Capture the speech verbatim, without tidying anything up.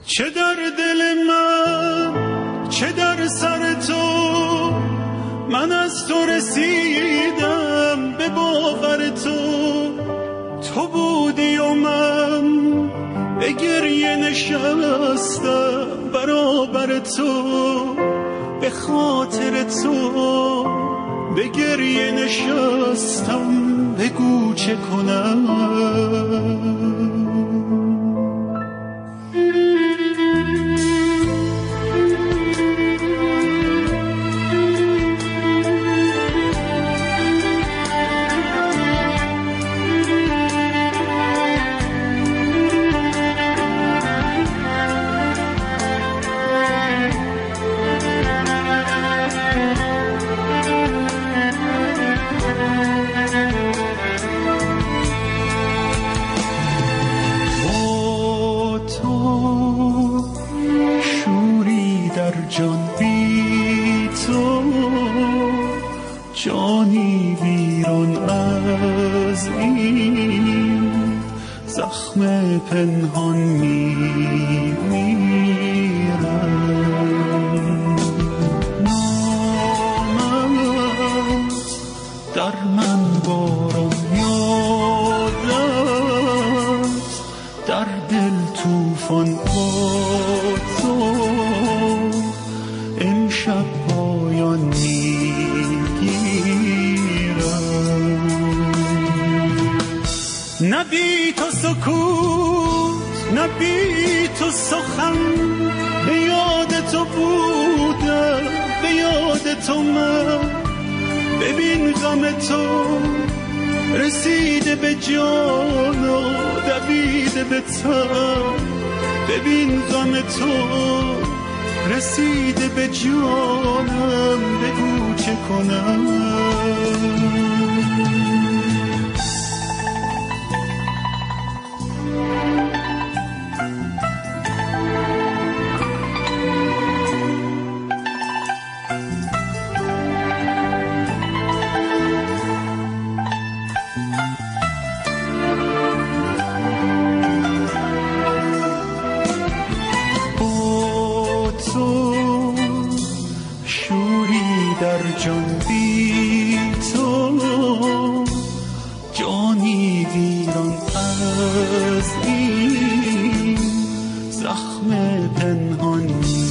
چه در دل من چه در سر تو، من از تو رسیدم به باور تو. تو بودی و من به گریه نشستم برابر تو، به خاطر تو به گریه نشستم. بگو چه کنم؟ جانی ویران از این زخم پنهان میمیرم. نامم در من باران یادت، در دل توفان با تو امشب پایان نه بی تو سکوت نه بی تو سخن، به یاد تو بودم به یاد تو من. ببین غم تو رسیده به جان و دویده به تن. ببین غم تو رسیده به جانم. بگو چه کنم؟ در جان بی تو جانی ویران از این زخم پنهان